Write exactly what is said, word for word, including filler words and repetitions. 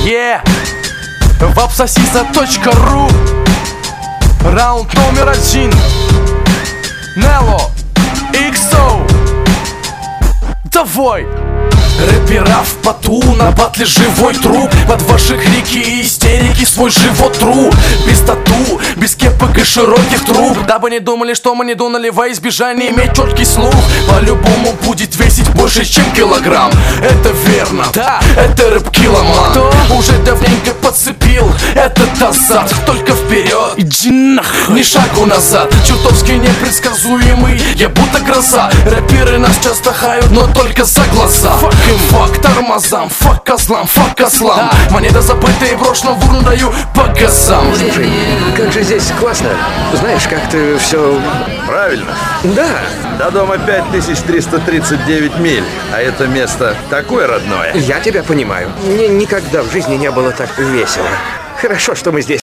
Yeah, вапсосиса точка ру. Раунд номер один. Нело, икс о. Давай! Рэпера в поту, на батле живой труп. Под ваши крики и истерики свой живот тру. Без тату, без кепок и широких труб. Дабы не думали, что мы не дунули во избежание иметь четкий слух. По-любому будет весить больше, чем килограмм. Это верно, да, это рэп-киломан. Кто? Уже давненько подцепил этот азарт. Только вперед, иди нахуй, ни шагу назад. Чертовски непредсказуемый, я будто гроза. Рэперы нас часто хают, но только за глаза. Фак тормозам, фак козлам, фак козлам. Монета забытая и брошена в урну, даю по газам. Слушай, как же здесь классно. Знаешь, как ты все... Правильно. Да. До дома пять тысяч триста тридцать девять миль. А это место такое родное. Я тебя понимаю. Мне никогда в жизни не было так весело. Хорошо, что мы здесь.